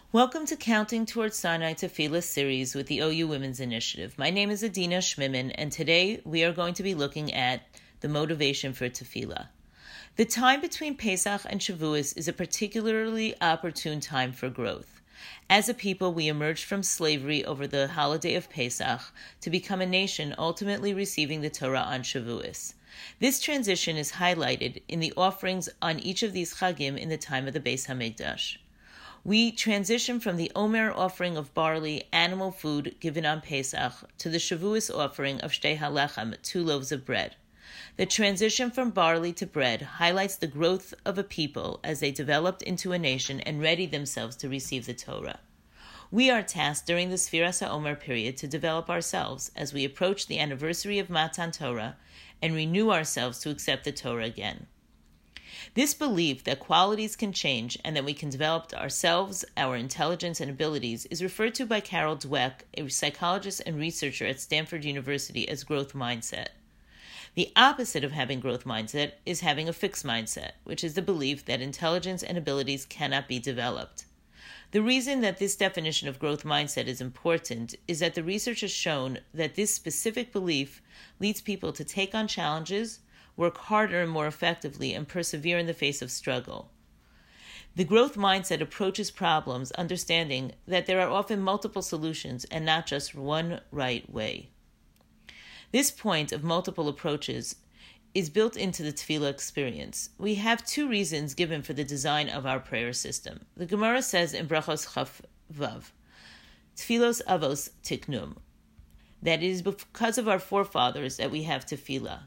Welcome to Counting Towards Sinai Tefillah series with the OU Women's Initiative. My name is Adina Schmimin, and today we are going to be looking at the motivation for Tefillah. The time between Pesach and Shavuos is a particularly opportune time for growth. As a people, we emerged from slavery over the holiday of Pesach to become a nation ultimately receiving the Torah on Shavuos. This transition is highlighted in the offerings on each of these chagim in the time of the Beis Hamikdash. We transition from the Omer offering of barley, animal food given on Pesach, to the Shavuos offering of Shtei HaLechem, 2 loaves of bread. The transition from barley to bread highlights the growth of a people as they developed into a nation and readied themselves to receive the Torah. We are tasked during the Sfiras HaOmer period to develop ourselves as we approach the anniversary of Matan Torah and renew ourselves to accept the Torah again. This belief that qualities can change and that we can develop ourselves, our intelligence, and abilities is referred to by Carol Dweck, a psychologist and researcher at Stanford University, as growth mindset. The opposite of having growth mindset is having a fixed mindset, which is the belief that intelligence and abilities cannot be developed. The reason that this definition of growth mindset is important is that the research has shown that this specific belief leads people to take on challenges, work harder and more effectively, and persevere in the face of struggle. The growth mindset approaches problems understanding that there are often multiple solutions and not just one right way. This point of multiple approaches is built into the tefillah experience. We have 2 reasons given for the design of our prayer system. The Gemara says in Brachos Chaf Vav, Tfilos Avos Tiknum, that it is because of our forefathers that we have tefillah.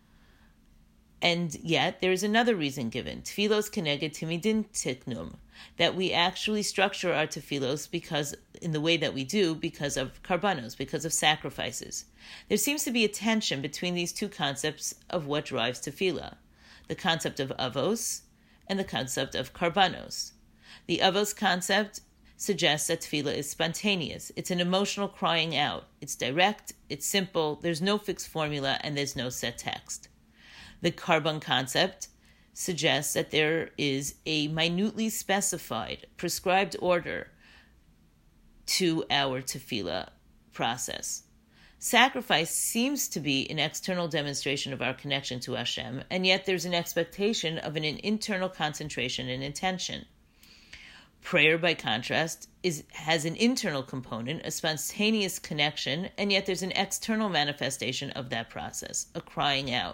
And yet, there is another reason given, Tfilos Keneged Timidin Tiknum, that we actually structure our tefillos because in the way that we do because of karbanos, because of sacrifices. There seems to be a tension between these 2 concepts of what drives tefillah, the concept of avos and the concept of karbanos. The avos concept suggests that tefillah is spontaneous. It's an emotional crying out. It's direct, it's simple, there's no fixed formula, and there's no set text. The karban concept suggests that there is a minutely specified, prescribed order to our tefillah process. Sacrifice seems to be an external demonstration of our connection to Hashem, and yet there's an expectation of an internal concentration and intention. Prayer, by contrast, has an internal component, a spontaneous connection, and yet there's an external manifestation of that process, a crying out.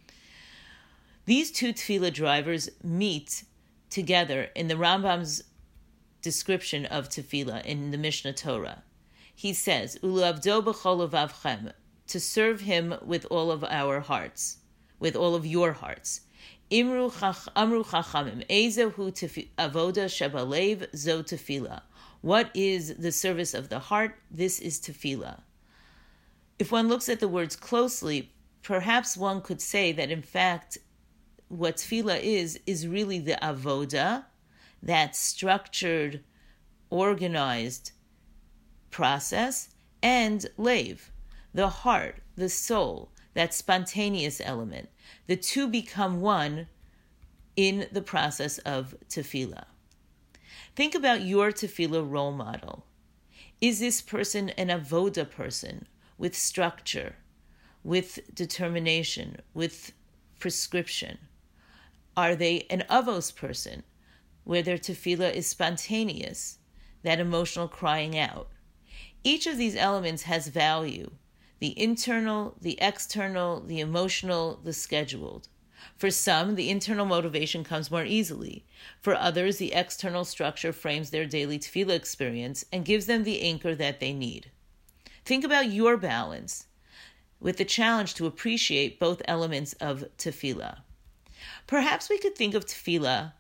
These 2 tefillah drivers meet together in the Rambam's description of tefillah in the Mishnah Torah. He says, U'le'avdo b'chol levavchem, to serve him with all of our hearts, with all of your hearts. Amru chachamim, ezehu avoda shebalev zo tefillah. What is the service of the heart? This is tefillah. If one looks at the words closely, perhaps one could say that in fact what tefillah is really the avoda, that structured, organized process, and lev, the heart, the soul, that spontaneous element. The 2 become one in the process of tefillah. Think about your tefillah role model. Is this person an avoda person with structure, with determination, with prescription? Are they an avos person where their tefillah is spontaneous, that emotional crying out? Each of these elements has value, the internal, the external, the emotional, the scheduled. For some, the internal motivation comes more easily. For others, the external structure frames their daily tefillah experience and gives them the anchor that they need. Think about your balance with the challenge to appreciate both elements of tefillah. Perhaps we could think of tefillah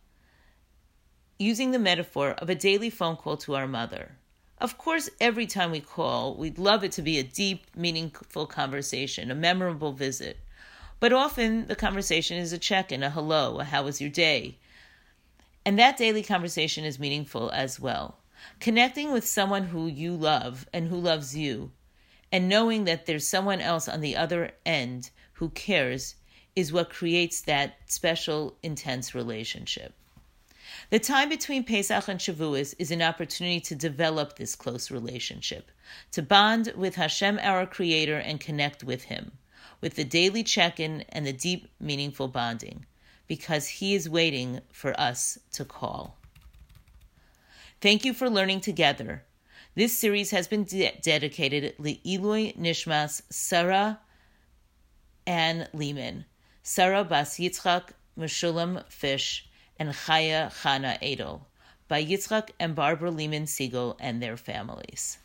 using the metaphor of a daily phone call to our mother. Of course, every time we call, we'd love it to be a deep, meaningful conversation, a memorable visit. But often the conversation is a check-in, a hello, a how was your day? And that daily conversation is meaningful as well. Connecting with someone who you love and who loves you, and knowing that there's someone else on the other end who cares, is what creates that special, intense relationship. The time between Pesach and Shavuos is an opportunity to develop this close relationship, to bond with Hashem, our Creator, and connect with Him, with the daily check-in and the deep, meaningful bonding, because He is waiting for us to call. Thank you for learning together. This series has been dedicated Le'ilui Nishmas Sarah Ann Lehman, Sarah Bas Yitzchak Meshulam Fish, and Chaya Chana Edel, by Yitzchak and Barbara Lehman Siegel and their families.